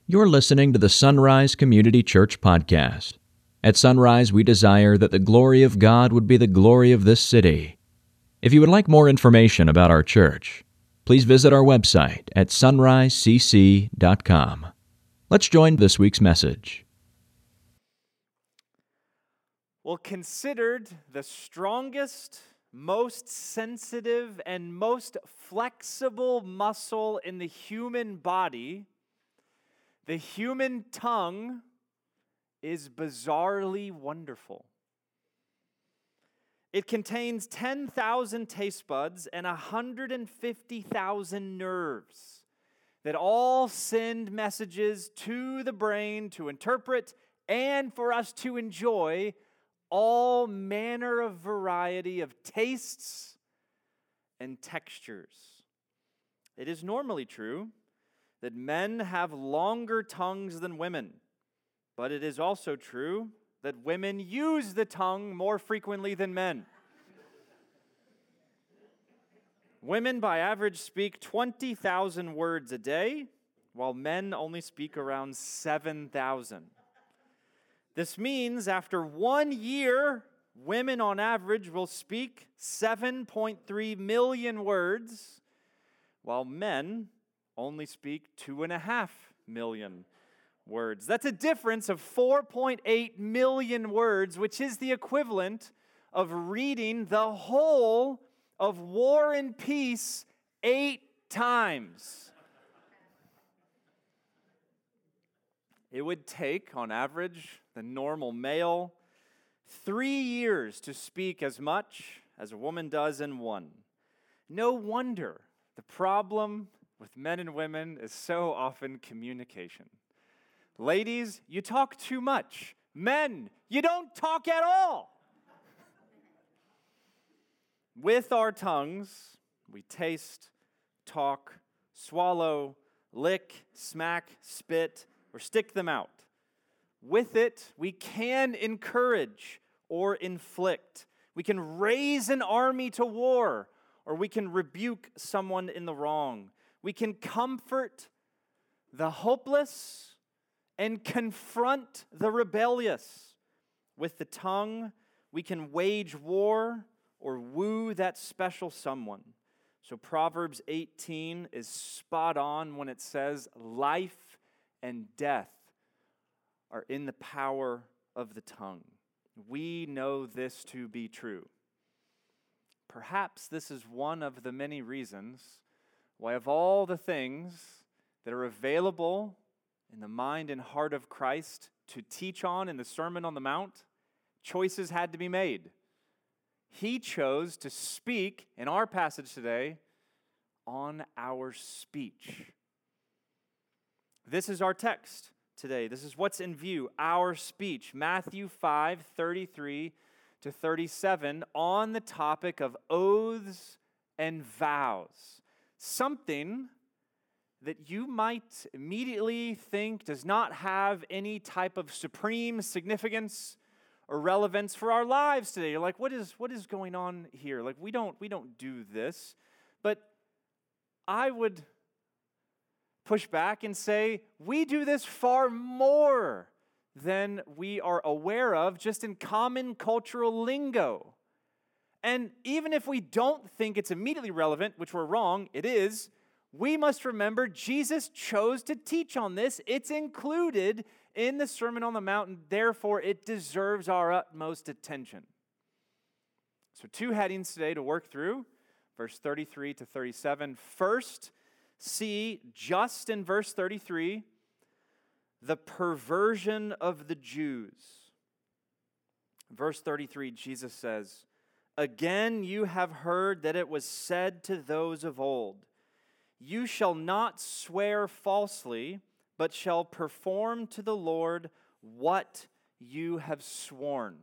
You're listening to the Sunrise Community Church podcast. At Sunrise, we desire that the glory of God would be the glory of this city. If you would like more information about our church, please visit our website at sunrisecc.com. Let's join this week's message. Well, considered the strongest, most sensitive, and most flexible muscle in the human body, the human tongue is bizarrely wonderful. It contains 10,000 taste buds and 150,000 nerves that all send messages to the brain to interpret and for us to enjoy all manner of variety of tastes and textures. It is normally true that men have longer tongues than women, but it is also true that women use the tongue more frequently than men. Women, by average, speak 20,000 words a day, while men only speak around 7,000. This means after 1 year, women on average will speak 7.3 million words, while men only speak 2.5 million words. That's a difference of 4.8 million words, which is the equivalent of reading the whole of War and Peace 8 times. It would take, on average, the normal male 3 years to speak as much as a woman does in one. No wonder the problem with men and women is so often communication. Ladies, you talk too much. Men, you don't talk at all. With our tongues, we taste, talk, swallow, lick, smack, spit, or stick them out. With it, we can encourage or inflict. We can raise an army to war, or we can rebuke someone in the wrong. We can comfort the hopeless and confront the rebellious. With the tongue, we can wage war or woo that special someone. So Proverbs 18 is spot on when it says, life and death are in the power of the tongue. We know this to be true. Perhaps this is one of the many reasons why of all the things that are available in the mind and heart of Christ to teach on in the Sermon on the Mount, choices had to be made. He chose to speak, in our passage today, on our speech. This is our text today. This is what's in view, our speech. Matthew 5:33 to 37, on the topic of oaths and vows. Something that you might immediately think does not have any type of supreme significance or relevance for our lives today. You're like, what is going on here? Like, we don't do this. But I would push back and say we do this far more than we are aware of just in common cultural lingo. And even if we don't think it's immediately relevant, which we're wrong, it is, we must remember Jesus chose to teach on this. It's included in the Sermon on the Mount, and therefore it deserves our utmost attention. So 2 headings today to work through, verse 33 to 37. First, see just in verse 33, the perversion of the Jews. Verse 33, Jesus says, "Again you have heard that it was said to those of old, you shall not swear falsely, but shall perform to the Lord what you have sworn."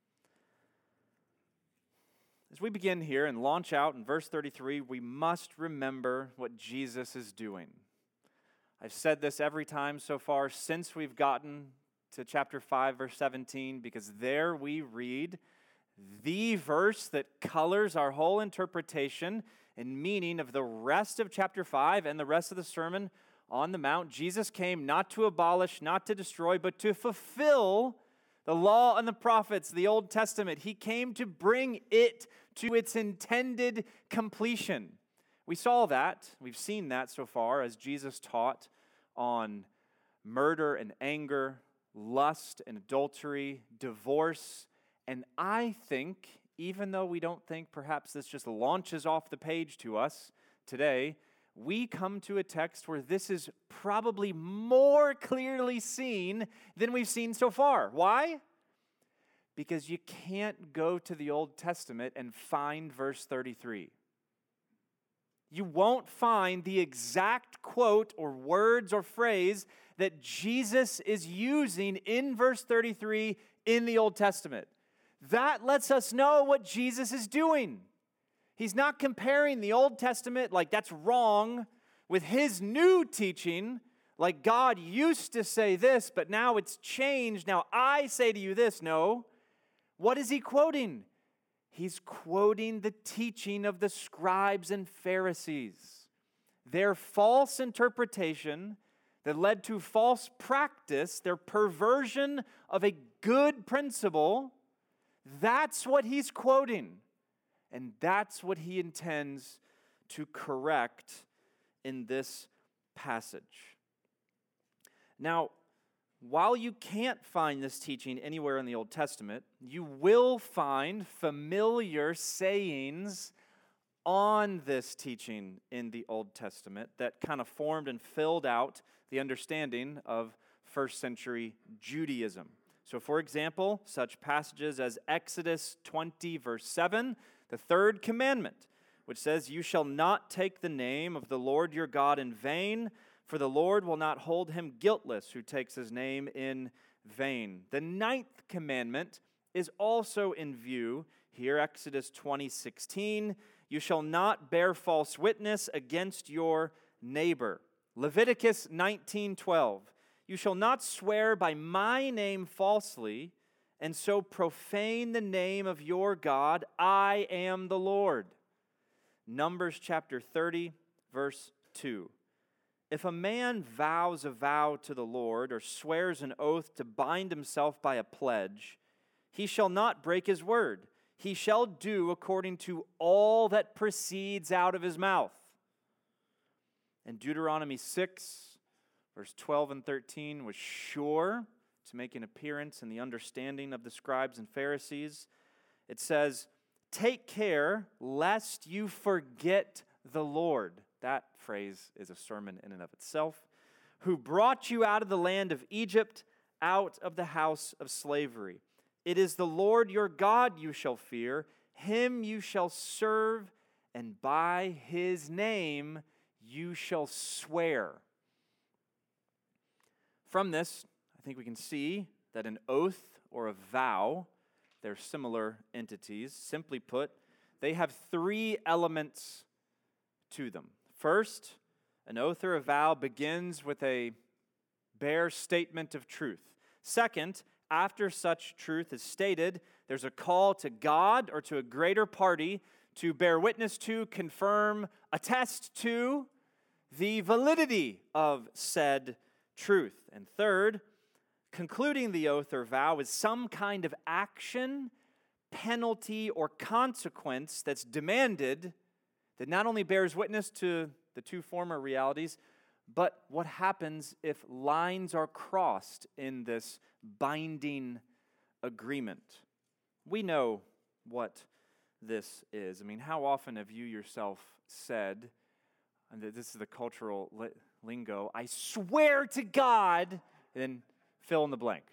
As we begin here and launch out in verse 33, we must remember what Jesus is doing. I've said this every time so far since we've gotten to chapter 5, verse 17, because there we read the verse that colors our whole interpretation and meaning of the rest of chapter 5 and the rest of the sermon on the Mount, Jesus came not to abolish, not to destroy, but to fulfill the law and the prophets, the Old Testament. He came to bring it to its intended completion. We saw that, we've seen that so far as Jesus taught on murder and anger, lust and adultery, divorce, and I think, even though we don't think perhaps this just launches off the page to us today, we come to a text where this is probably more clearly seen than we've seen so far. Why? Because you can't go to the Old Testament and find verse 33. You won't find the exact quote or words or phrase that Jesus is using in verse 33 in the Old Testament. That lets us know what Jesus is doing. He's not comparing the Old Testament, like that's wrong, with his new teaching, like God used to say this, but now it's changed. Now I say to you this. No. What is he quoting? He's quoting the teaching of the scribes and Pharisees. Their false interpretation that led to false practice, their perversion of a good principle, that's what he's quoting. And that's what he intends to correct in this passage. Now, while you can't find this teaching anywhere in the Old Testament, you will find familiar sayings on this teaching in the Old Testament that kind of formed and filled out the understanding of first century Judaism. So, for example, such passages as Exodus 20, verse 7, the third commandment, which says, "You shall not take the name of the Lord your God in vain, for the Lord will not hold him guiltless who takes his name in vain." The ninth commandment is also in view here, Exodus 20:16, "You shall not bear false witness against your neighbor." Leviticus 19:12, "You shall not swear by my name falsely, and so profane the name of your God. I am the Lord." Numbers chapter 30, verse 2. "If a man vows a vow to the Lord or swears an oath to bind himself by a pledge, he shall not break his word. He shall do according to all that proceeds out of his mouth." And Deuteronomy 6, verse 12 and 13 was sure to make an appearance in the understanding of the scribes and Pharisees. It says, "Take care lest you forget the Lord." That phrase is a sermon in and of itself. "Who brought you out of the land of Egypt, out of the house of slavery. It is the Lord your God you shall fear. Him you shall serve, and by his name you shall swear." From this, I think we can see that an oath or a vow, they're similar entities. Simply put, they have three elements to them. First, an oath or a vow begins with a bare statement of truth. Second, after such truth is stated, there's a call to God or to a greater party to bear witness to, confirm, attest to the validity of said truth. And third, concluding the oath or vow is some kind of action, penalty, or consequence that's demanded that not only bears witness to the two former realities, but what happens if lines are crossed in this binding agreement. We know what this is. I mean, how often have you yourself said, and this is the cultural lingo, "I swear to God," and then fill in the blank.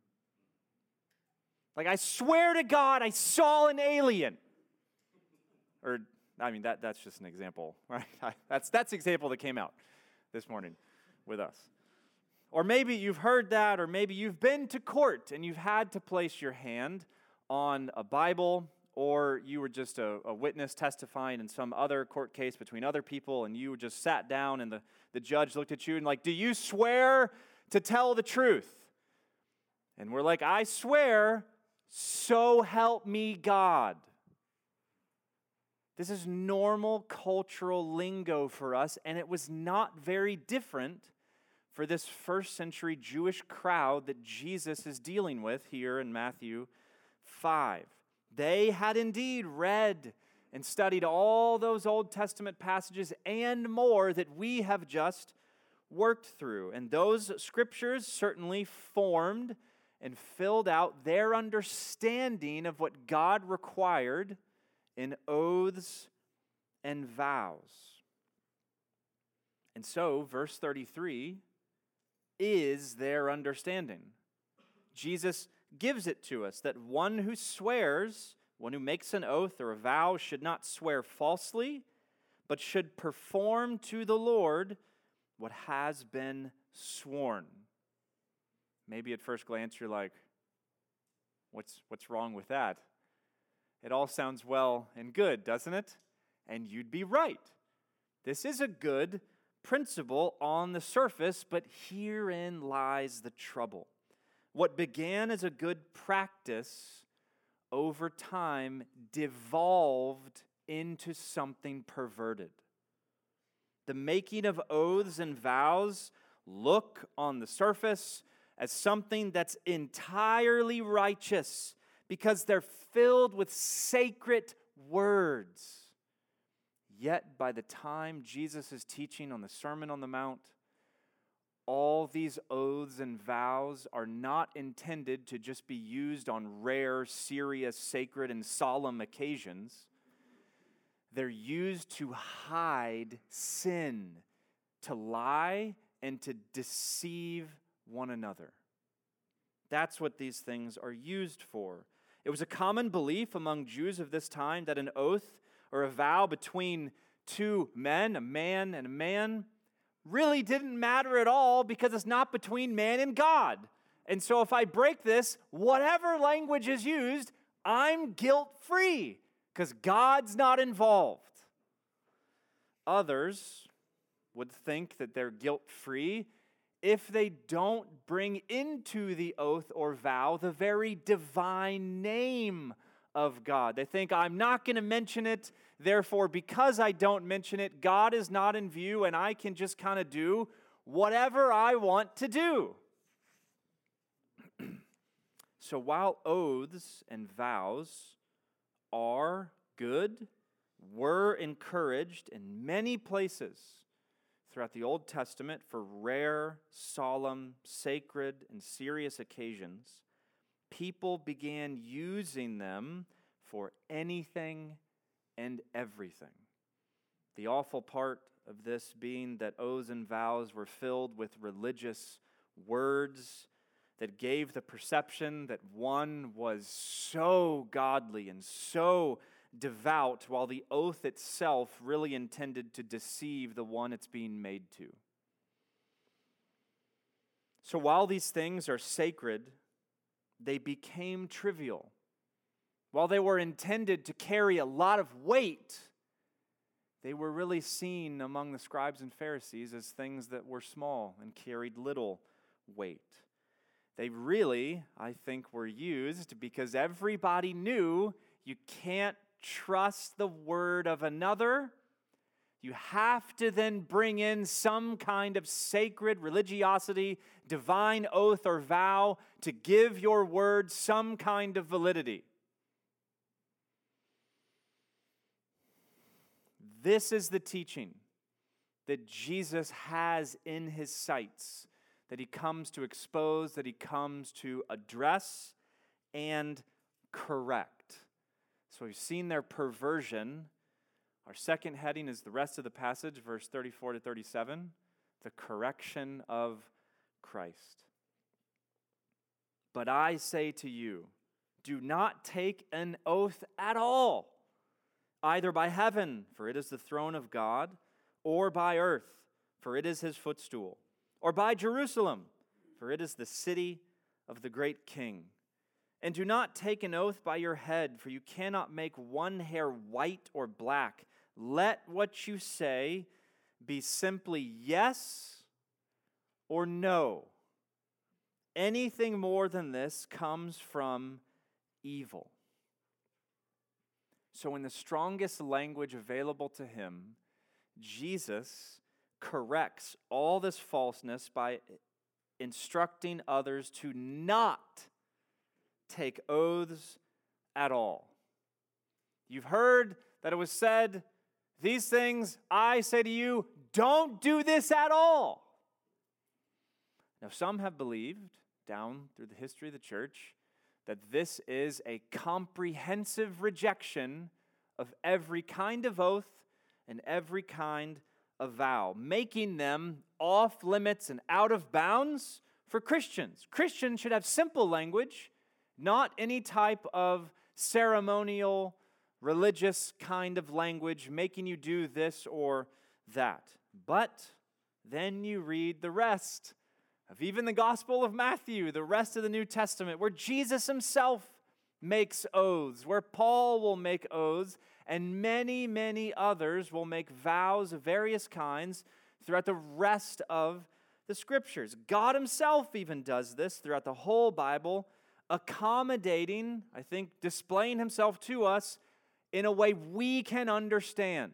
Like, "I swear to God I saw an alien." Or, I mean, that's just an example, right? That's the example that came out this morning with us. Or maybe you've heard that, or maybe you've been to court and you've had to place your hand on a Bible, or you were just a witness testifying in some other court case between other people, and you just sat down and the judge looked at you and like, "Do you swear to tell the truth?" And we're like, "I swear, so help me God." This is normal cultural lingo for us, and it was not very different for this first century Jewish crowd that Jesus is dealing with here in Matthew 5. They had indeed read and studied all those Old Testament passages and more that we have just worked through. And those scriptures certainly formed and filled out their understanding of what God required in oaths and vows. And so, verse 33 is their understanding. Jesus gives it to us that one who swears, one who makes an oath or a vow, should not swear falsely, but should perform to the Lord what has been sworn. Maybe at first glance you're like, what's wrong with that? It all sounds well and good, doesn't it? And you'd be right. This is a good principle on the surface, but herein lies the trouble. What began as a good practice over time devolved into something perverted. The making of oaths and vows look on the surface as something that's entirely righteous because they're filled with sacred words. Yet by the time Jesus is teaching on the Sermon on the Mount, all these oaths and vows are not intended to just be used on rare, serious, sacred, and solemn occasions. They're used to hide sin, to lie, and to deceive one another. That's what these things are used for. It was a common belief among Jews of this time that an oath or a vow between two men, a man and a man, really didn't matter at all because it's not between man and God. And so if I break this, whatever language is used, I'm guilt-free because God's not involved. Others would think that they're guilt-free if they don't bring into the oath or vow the very divine name of God. They think, I'm not going to mention it, therefore, because I don't mention it, God is not in view, and I can just kind of do whatever I want to do. So while oaths and vows are good, were encouraged in many places throughout the Old Testament for rare, solemn, sacred, and serious occasions, people began using them for anything and everything. The awful part of this being that oaths and vows were filled with religious words that gave the perception that one was so godly and so devout, while the oath itself really intended to deceive the one it's being made to. So while these things are sacred, they became trivial. While they were intended to carry a lot of weight, they were really seen among the scribes and Pharisees as things that were small and carried little weight. They really, I think, were used because everybody knew you can't trust the word of another. You have to then bring in some kind of sacred religiosity, divine oath or vow to give your word some kind of validity. This is the teaching that Jesus has in his sights, that he comes to expose, that he comes to address and correct. So we've seen their perversion. Our second heading is the rest of the passage, verse 34 to 37, the correction of Christ. But I say to you, do not take an oath at all, either by heaven, for it is the throne of God, or by earth, for it is his footstool, or by Jerusalem, for it is the city of the great King. And do not take an oath by your head, for you cannot make one hair white or black. Let what you say be simply yes or no. Anything more than this comes from evil. So in the strongest language available to him, Jesus corrects all this falseness by instructing others to not take oaths at all. You've heard that it was said, these things I say to you, don't do this at all. Now, some have believed down through the history of the church that this is a comprehensive rejection of every kind of oath and every kind of vow, making them off limits and out of bounds for Christians. Christians should have simple language, not any type of ceremonial, religious kind of language making you do this or that. But then you read the rest of even the Gospel of Matthew, the rest of the New Testament, where Jesus himself makes oaths, where Paul will make oaths, and many, many others will make vows of various kinds throughout the rest of the Scriptures. God himself even does this throughout the whole Bible, accommodating, I think, displaying himself to us in a way we can understand.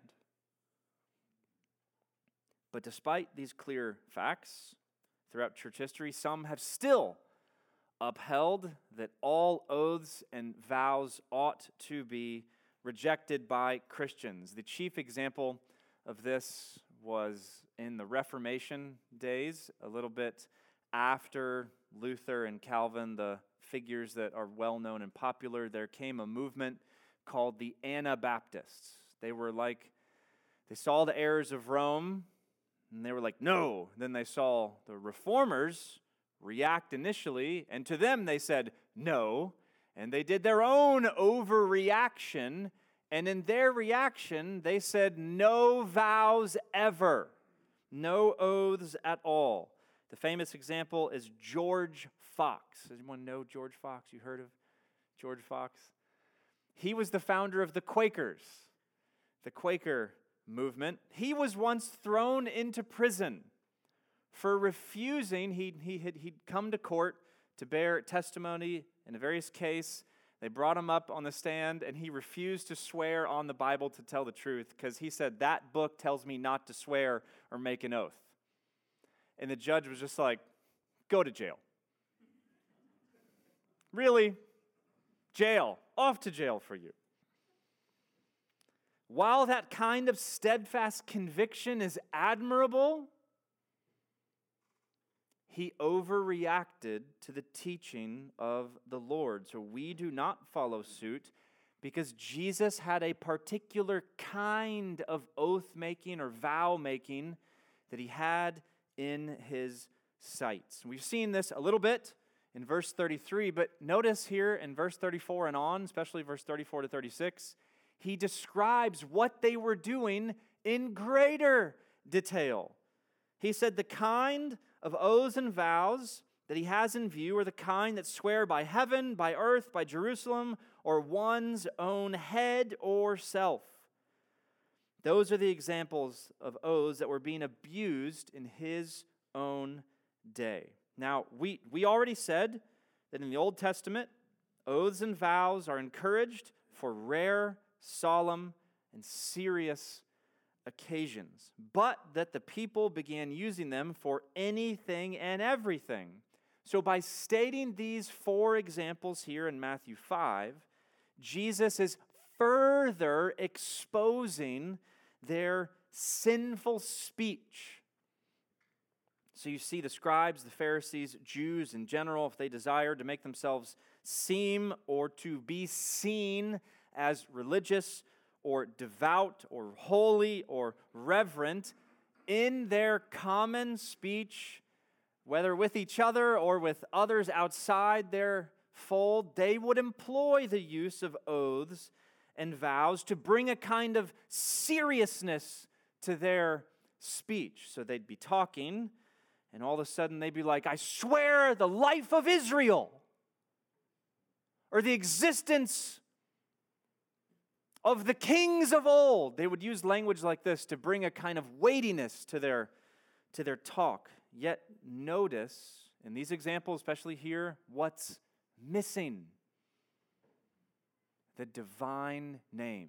But despite these clear facts, throughout church history, some have still upheld that all oaths and vows ought to be rejected by Christians. The chief example of this was in the Reformation days, a little bit after Luther and Calvin, the figures that are well known and popular. There came a movement called the Anabaptists. They saw the errors of Rome, and they were like, no. Then they saw the Reformers react initially, and to them they said, no. And they did their own overreaction, and in their reaction, they said, no vows ever. No oaths at all. The famous example is George Fox. Does anyone know George Fox? You heard of George Fox? He was the founder of the Quakers, the Quaker movement. He was once thrown into prison for refusing. He'd come to court to bear testimony in a various case. They brought him up on the stand, and he refused to swear on the Bible to tell the truth because he said, that book tells me not to swear or make an oath. And the judge was just like, go to jail. Really? Jail. Off to jail for you. While that kind of steadfast conviction is admirable, he overreacted to the teaching of the Lord. So we do not follow suit because Jesus had a particular kind of oath-making or vow-making that he had in his sights. We've seen this a little bit in verse 33, but notice here in verse 34 and on, especially verse 34 to 36, he describes what they were doing in greater detail. He said the kind of oaths and vows that he has in view are the kind that swear by heaven, by earth, by Jerusalem, or one's own head or self. Those are the examples of oaths that were being abused in his own day. Now, we already said that in the Old Testament, oaths and vows are encouraged for rare, solemn, and serious occasions, but that the people began using them for anything and everything. So by stating these four examples here in Matthew 5, Jesus is further exposing their sinful speech. So you see the scribes, the Pharisees, Jews in general, if they desired to make themselves seem or to be seen as religious or devout or holy or reverent, in their common speech, whether with each other or with others outside their fold, they would employ the use of oaths and vows to bring a kind of seriousness to their speech. So they'd be talking, and all of a sudden they'd be like, I swear the life of Israel, or the existence of the kings of old. They would use language like this to bring a kind of weightiness to their talk. Yet notice, in these examples, especially here, what's missing. the divine name.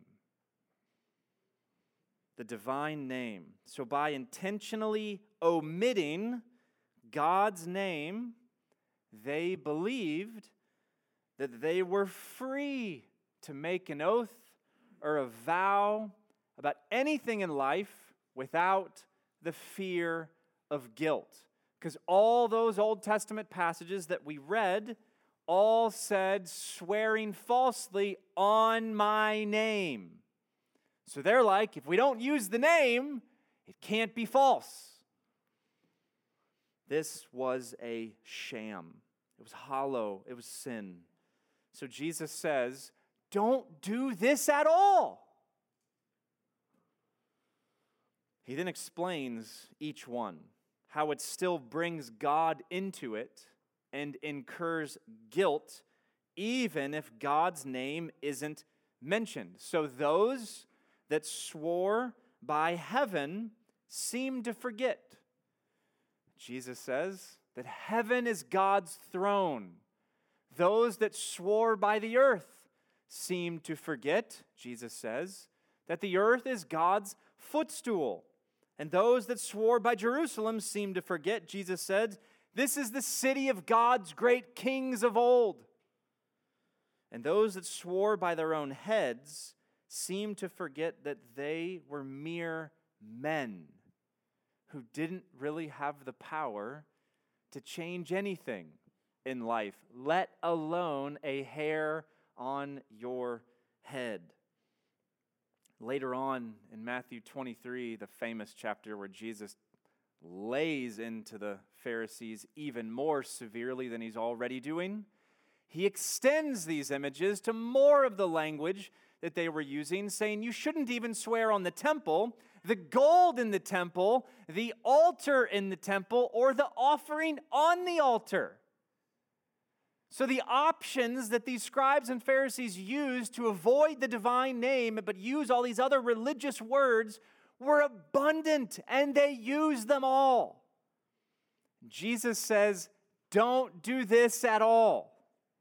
The divine name. So by intentionally omitting God's name, they believed that they were free to make an oath or a vow about anything in life without the fear of guilt. Because all those Old Testament passages that we read all said swearing falsely on my name. So they're like, if we don't use the name, it can't be false. This was a sham. It was hollow. It was sin. So Jesus says, don't do this at all. He then explains each one, how it still brings God into it and incurs guilt, even if God's name isn't mentioned. So those that swore by heaven seem to forget. Jesus says that heaven is God's throne. Those that swore by the earth seem to forget, Jesus says, that the earth is God's footstool. And those that swore by Jerusalem seem to forget, Jesus said, this is the city of God's great kings of old. And those that swore by their own heads seem to forget that they were mere men who didn't really have the power to change anything in life, let alone a hair on your head. Later on in Matthew 23, the famous chapter where Jesus lays into the Pharisees even more severely than he's already doing, he extends these images to more of the language that they were using, saying you shouldn't even swear on the temple, the gold in the temple, the altar in the temple, or the offering on the altar. So the options that these scribes and Pharisees used to avoid the divine name, but use all these other religious words, were abundant, and they used them all. Jesus says, don't do this at all.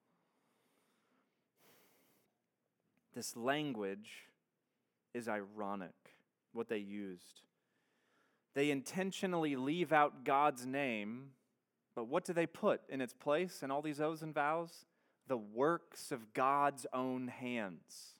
This language is ironic, what they used. They intentionally leave out God's name, but what do they put in its place in all these oaths and vows? The works of God's own hands.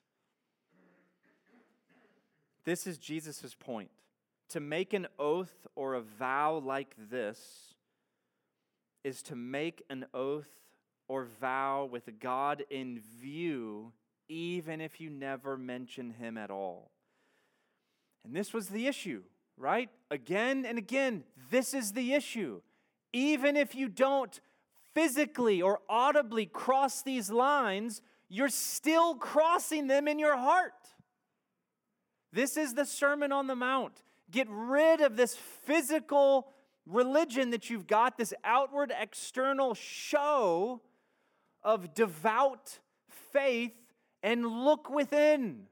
This is Jesus' point. To make an oath or a vow like this is to make an oath or vow with God in view, even if you never mention Him at all. And this was the issue, right? Again and again, this is the issue. Even if you don't physically or audibly cross these lines, you're still crossing them in your heart. This is the Sermon on the Mount. Get rid of this physical religion that you've got, this outward external show of devout faith, and look within.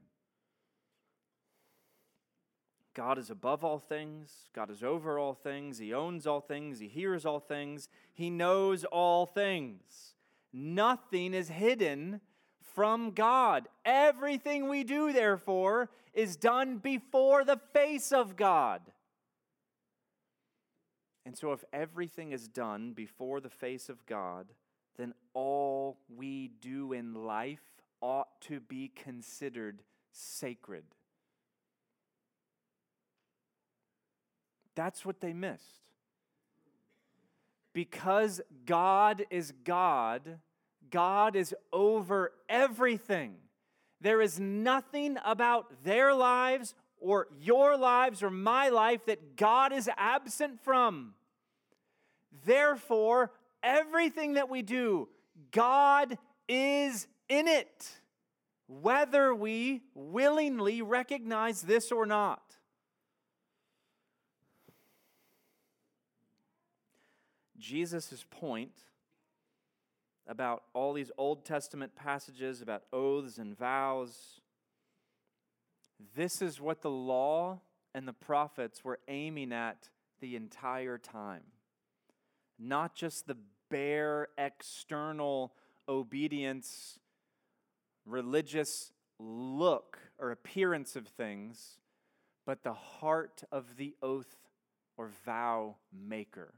God is above all things. God is over all things. He owns all things. He hears all things. He knows all things. Nothing is hidden from God. Everything we do, therefore, is done before the face of God. And so if everything is done before the face of God, then all we do in life ought to be considered sacred. That's what they missed. Because God is God, God is over everything. There is nothing about their lives or your lives or my life that God is absent from. Therefore, everything that we do, God is in it, whether we willingly recognize this or not. Jesus' point about all these Old Testament passages about oaths and vows, this is what the law and the prophets were aiming at the entire time. Not just the bare external obedience, religious look or appearance of things, but the heart of the oath or vow maker.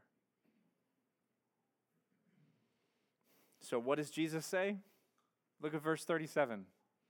So what does Jesus say? Look at verse 37.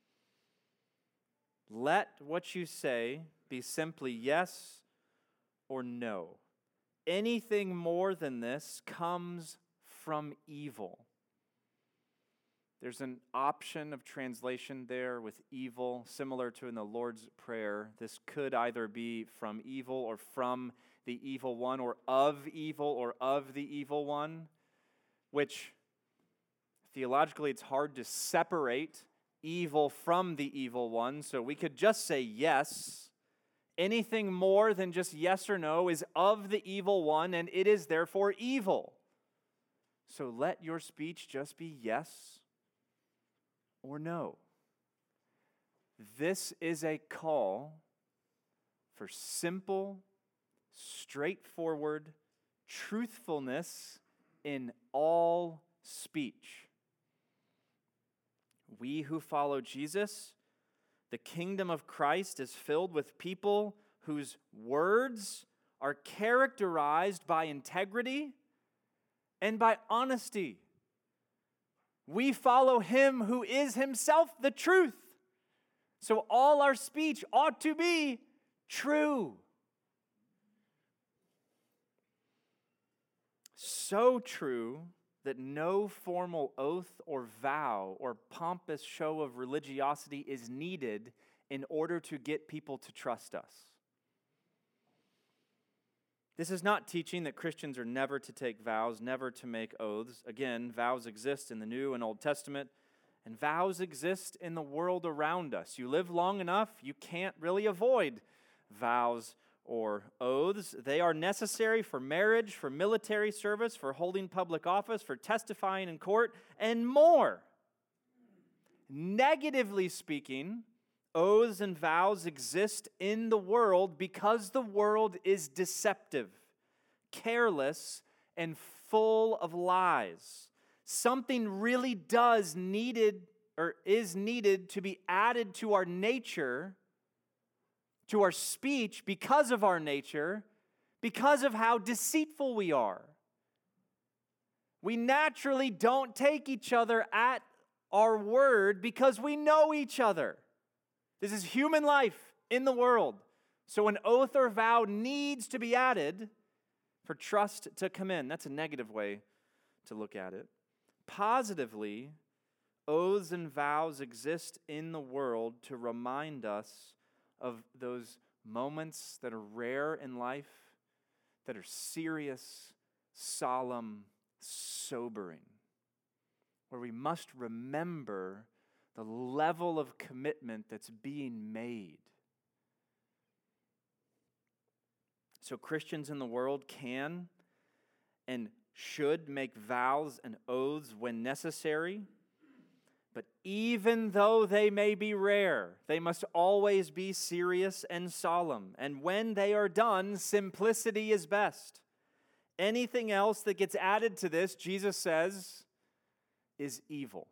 Let what you say be simply yes or no. Anything more than this comes from evil. There's an option of translation there with evil, similar to in the Lord's Prayer. This could either be from evil or from the evil one, or of the evil one, which theologically it's hard to separate evil from the evil one. So we could just say yes. Anything more than just yes or no is of the evil one, and it is therefore evil. So let your speech just be yes or no. This is a call for simple, straightforward truthfulness in all speech. We who follow Jesus, the kingdom of Christ is filled with people whose words are characterized by integrity and by honesty. We follow him who is himself the truth. So all our speech ought to be true. So true that no formal oath or vow or pompous show of religiosity is needed in order to get people to trust us. This is not teaching that Christians are never to take vows, never to make oaths. Again, vows exist in the New and Old Testament, and vows exist in the world around us. You live long enough, you can't really avoid vows or oaths. They are necessary for marriage, for military service, for holding public office, for testifying in court, and more. Negatively speaking, oaths and vows exist in the world because the world is deceptive, careless, and full of lies. Something really is needed to be added to our nature, to our speech, because of our nature, because of how deceitful we are. We naturally don't take each other at our word because we know each other. This is human life in the world. So an oath or vow needs to be added for trust to come in. That's a negative way to look at it. Positively, oaths and vows exist in the world to remind us of those moments that are rare in life, that are serious, solemn, sobering, where we must remember the level of commitment that's being made. So Christians in the world can and should make vows and oaths when necessary, but even though they may be rare, they must always be serious and solemn. And when they are done, simplicity is best. Anything else that gets added to this, Jesus says, is evil.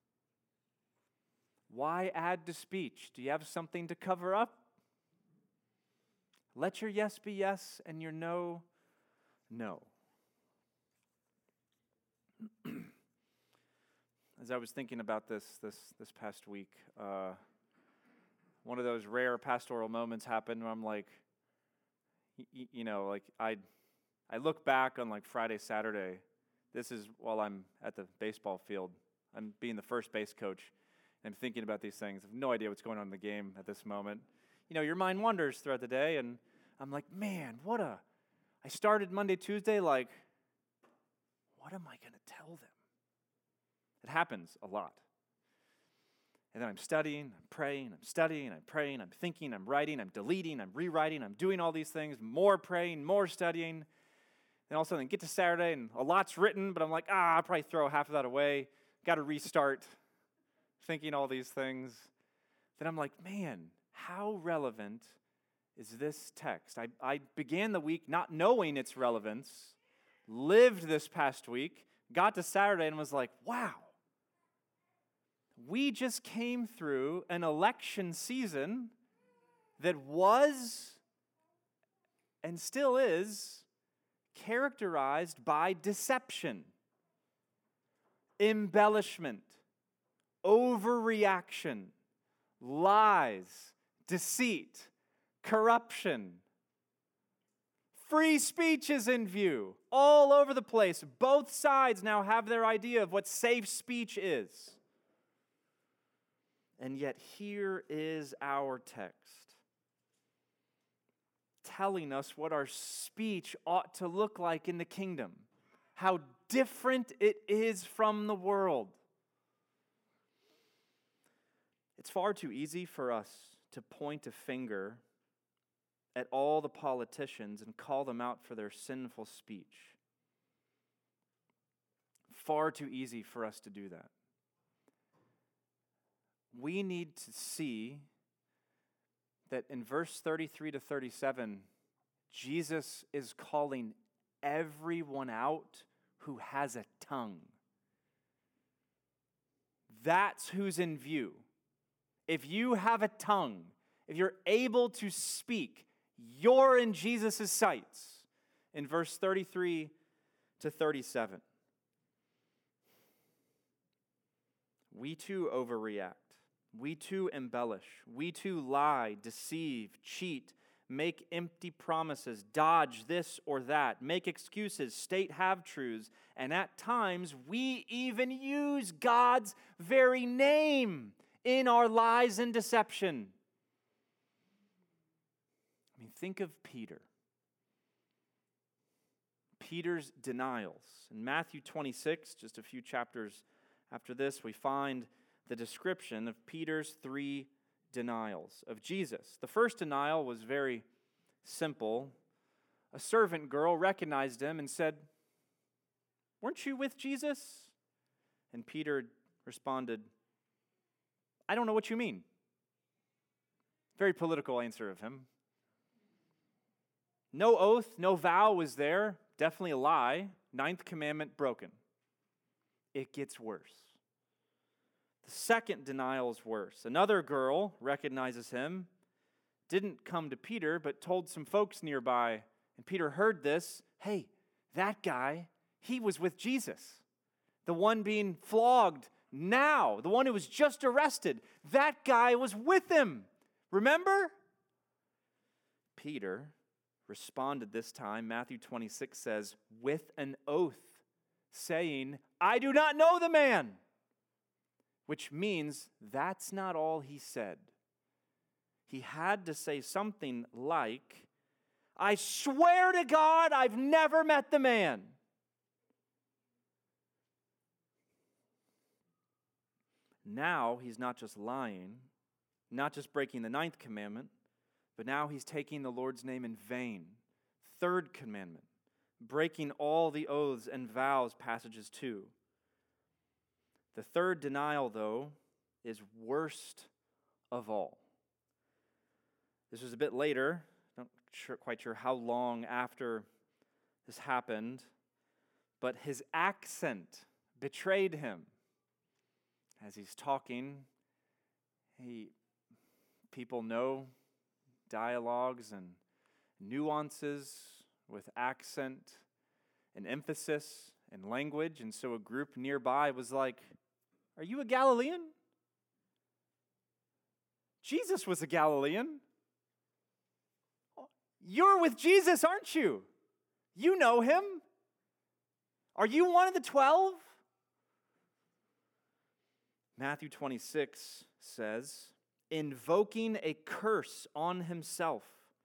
Why add to speech? Do you have something to cover up? Let your yes be yes and your no, no. As I was thinking about this past week, one of those rare pastoral moments happened where I'm like, I look back on like Friday, Saturday. This is while I'm at the baseball field. I'm being the first base coach. I'm thinking about these things. I have no idea what's going on in the game at this moment. Your mind wanders throughout the day, and I'm like, man, I started Monday, Tuesday, like, what am I going to tell them? It happens a lot. And then I'm studying, I'm praying, I'm studying, I'm praying, I'm thinking, I'm writing, I'm deleting, I'm rewriting, I'm doing all these things, more praying, more studying. Then all of a sudden I get to Saturday, and a lot's written, but I'm like, I'll probably throw half of that away. Got to restart. Thinking all these things, then I'm like, man, how relevant is this text? I began the week not knowing its relevance, lived this past week, got to Saturday and was like, wow, We just came through an election season that was and still is characterized by deception, embellishment, overreaction, lies, deceit, corruption. Free speech is in view all over the place. Both sides now have their idea of what safe speech is. And yet here is our text telling us what our speech ought to look like in the kingdom, how different it is from the world. It's far too easy for us to point a finger at all the politicians and call them out for their sinful speech. Far too easy for us to do that. We need to see that in verse 33 to 37, Jesus is calling everyone out who has a tongue. That's who's in view. If you have a tongue, if you're able to speak, you're in Jesus' sights. In verse 33 to 37. We too overreact. We too embellish. We too lie, deceive, cheat, make empty promises, dodge this or that, make excuses, state half-truths, and at times we even use God's very name in our lies and deception. I mean, think of Peter. Peter's denials. In Matthew 26, just a few chapters after this, we find the description of Peter's 3 denials of Jesus. The first denial was very simple. A servant girl recognized him and said, "Weren't you with Jesus?" And Peter responded, "I don't know what you mean." Very political answer of him. No oath, no vow was there. Definitely a lie. 9th commandment broken. It gets worse. The second denial is worse. Another girl recognizes him, didn't come to Peter, but told some folks nearby. And Peter heard this. Hey, that guy, he was with Jesus. The one being flogged now, the one who was just arrested, that guy was with him. Remember? Peter responded this time, Matthew 26 says, with an oath, saying, "I do not know the man." Which means that's not all he said. He had to say something like, "I swear to God, I've never met the man." Now he's not just lying, not just breaking the 9th commandment, but now he's taking the Lord's name in vain. 3rd commandment, breaking all the oaths and vows, passages 2. The third denial, though, is worst of all. This was a bit later, not quite sure how long after this happened, but his accent betrayed him. As he's talking, people know dialogues and nuances with accent and emphasis and language, and so a group nearby was like, "Are you a Galilean?" Jesus was a Galilean. You're with Jesus, aren't you? You know him. Are you one of the 12? Matthew 26 says, invoking a curse on himself,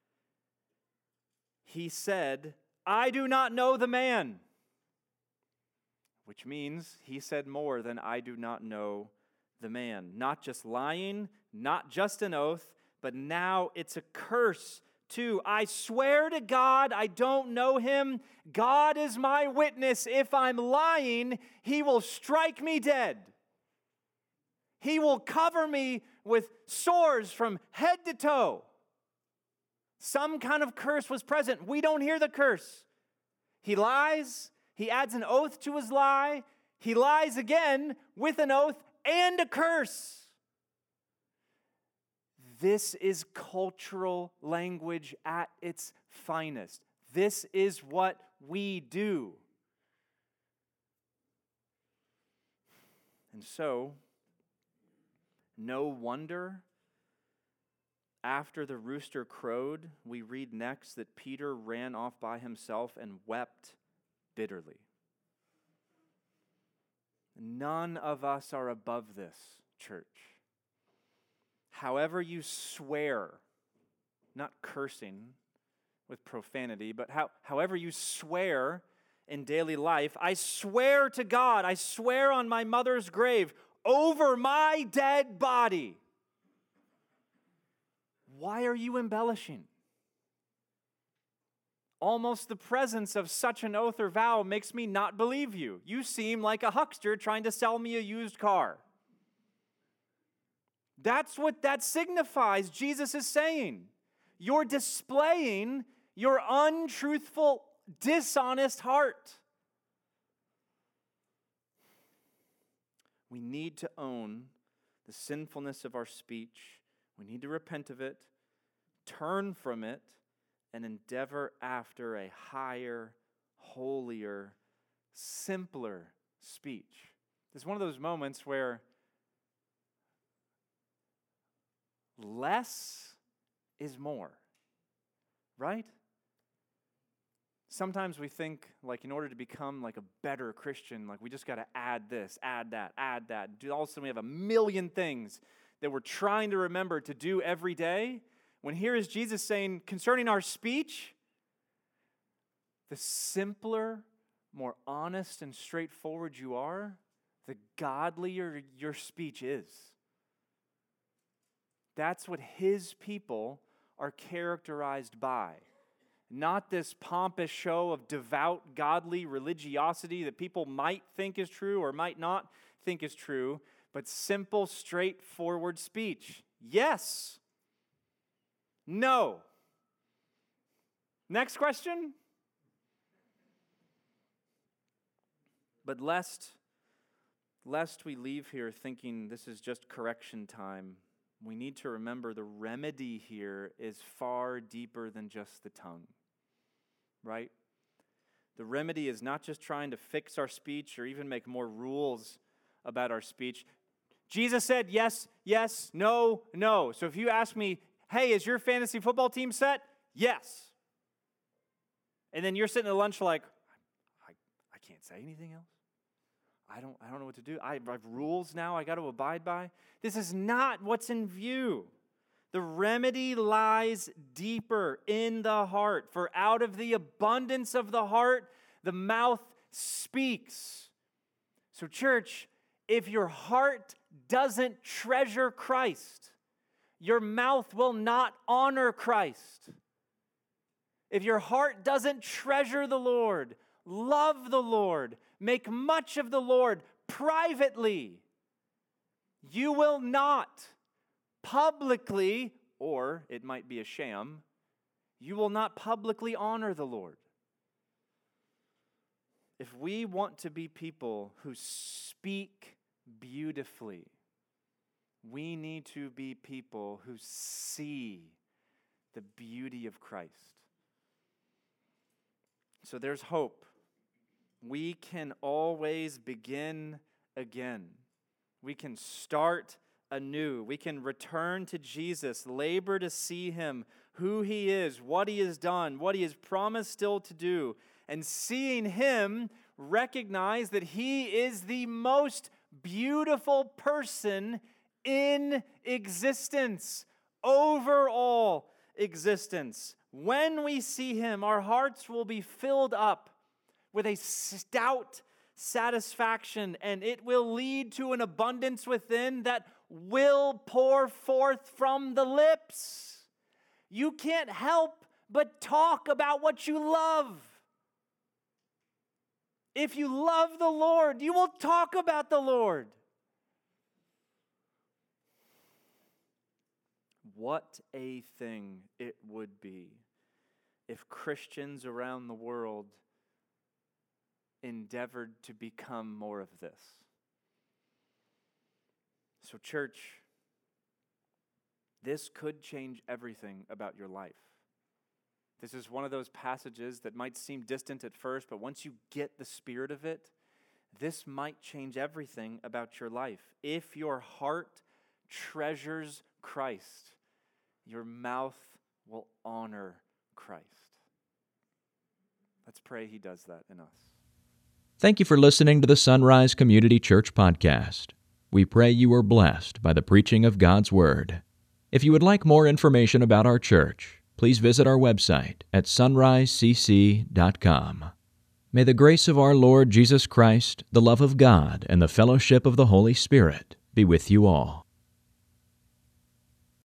he said, "I do not know the man." Which means he said more than "I do not know the man." Not just lying, not just an oath, but now it's a curse too. "I swear to God, I don't know him. God is my witness. If I'm lying, he will strike me dead. He will cover me with sores from head to toe." Some kind of curse was present. We don't hear the curse. He lies. He adds an oath to his lie. He lies again with an oath, and a curse. This is cultural language at its finest. This is what we do. And so, no wonder, after the rooster crowed, we read next that Peter ran off by himself and wept bitterly. None of us are above this, church. However you swear, not cursing with profanity, but however you swear in daily life, I swear to God, I swear on my mother's grave, over my dead body. Why are you embellishing? Almost the presence of such an oath or vow makes me not believe you. You seem like a huckster trying to sell me a used car. That's what that signifies. Jesus is saying, you're displaying your untruthful, dishonest heart. We need to own the sinfulness of our speech. We need to repent of it, turn from it, and endeavor after a higher, holier, simpler speech. This is one of those moments where less is more, right? Sometimes we think, like, in order to become like a better Christian, like we just got to add this, add that. All of a sudden we have a million things that we're trying to remember to do every day. When here is Jesus saying, concerning our speech, the simpler, more honest and straightforward you are, the godlier your speech is. That's what his people are characterized by. Not this pompous show of devout, godly religiosity that people might think is true or might not think is true, but simple, straightforward speech. Yes. No. Next question. But lest we leave here thinking this is just correction time, we need to remember the remedy here is far deeper than just the tongue, right? The remedy is not just trying to fix our speech or even make more rules about our speech. Jesus said yes, yes, no, no. So if you ask me, hey, is your fantasy football team set? Yes. And then you're sitting at lunch like, I can't say anything else. I don't know what to do. I have rules now I got to abide by. This is not what's in view. The remedy lies deeper in the heart. For out of the abundance of the heart, the mouth speaks. So church, if your heart doesn't treasure Christ, your mouth will not honor Christ. If your heart doesn't treasure the Lord, love the Lord, make much of the Lord privately, you will not publicly, or it might be a sham, you will not publicly honor the Lord. If we want to be people who speak beautifully, we need to be people who see the beauty of Christ. So there's hope. We can always begin again. We can start anew. We can return to Jesus, labor to see him, who he is, what he has done, what he has promised still to do, and seeing him, recognize that he is the most beautiful person in existence, over all existence. When we see him, our hearts will be filled up with a stout satisfaction, and it will lead to an abundance within that will pour forth from the lips. You can't help but talk about what you love. If you love the Lord, you will talk about the Lord. What a thing it would be if Christians around the world endeavored to become more of this. So, church, this could change everything about your life. This is one of those passages that might seem distant at first, but once you get the spirit of it, this might change everything about your life. If your heart treasures Christ, your mouth will honor Christ. Let's pray He does that in us. Thank you for listening to the Sunrise Community Church podcast. We pray you are blessed by the preaching of God's Word. If you would like more information about our church, please visit our website at sunrisecc.com. May the grace of our Lord Jesus Christ, the love of God, and the fellowship of the Holy Spirit be with you all.